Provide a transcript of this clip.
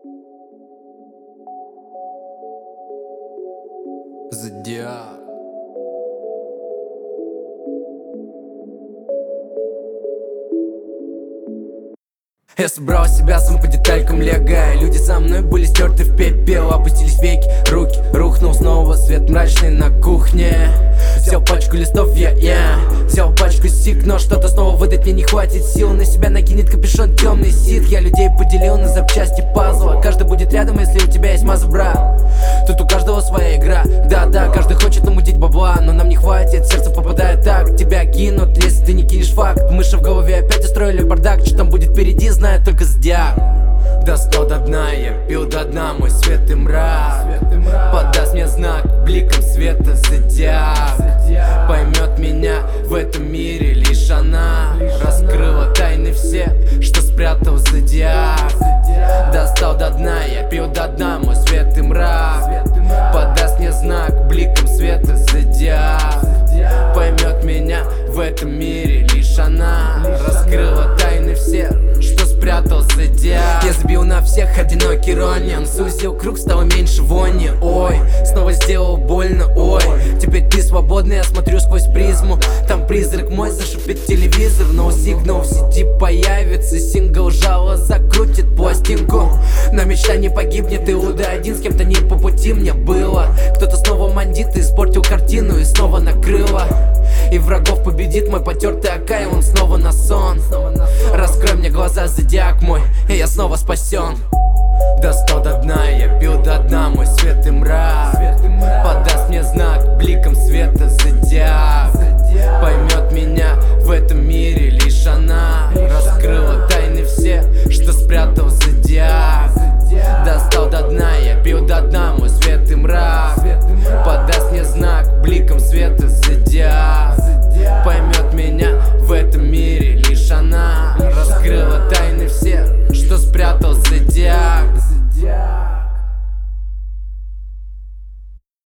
Зодиак. Я собрал себя сам по деталькам лего. Люди со мной были стерты в пепел. Опустились веки, руки, рухнул снова свет мрачный на кухне. Взял пачку листов, взял пачку сик, но что-то снова выдать мне не хватит сил. На себя накинет капюшон темный сит. Я людей поделил на запчасти пазла. Каждый будет рядом, если у тебя есть маза, брат. Тут у каждого своя игра. Да-да, каждый хочет намутить бабла, но нам не хватит, сердце попадает так. Тебя кинут, если ты не кинешь факт. Мыши в голове опять устроили бардак. Что там будет впереди, знает только Зодиак. Достал до дна, я пил до дна мой свет и мрак. Подаст мне знак бликом света Зодиак. Поймет меня в этом мире лишь она. Раскрыла тайны все, что спрятал Зодиак. Достал до дна, я пил до дна мой свет и мрак. Подаст мне знак бликом света Зодиак. Поймет меня в этом мире лишь она. Раскрыла тайны все, что спрятал Зодиак. Я забил на всех одинокий ронин. Сузил круг, стало меньше вони. Ой, снова сделал больно, ой. Теперь ты свободный, я смотрю сквозь призму. Там призрак мой, зашипит телевизор. No signal в сети появится. Сингл жало закрутит пластинку. Но мечта не погибнет, Иуда один с кем-то не по пути мне было. Кто-то снова мандит и испортил картину и снова накрыло. И врагов победит мой потертый Акай, он снова на сон. Раскрой мне глаза, Зодиак мой, и я снова спасен. Достал до дна, я пил до дна мой свет и мрак. Подаст мне знак бликом света Зодиак. Поймет меня в этом мире лишь она. Раскрыла тайны все, что спрятал Зодиак.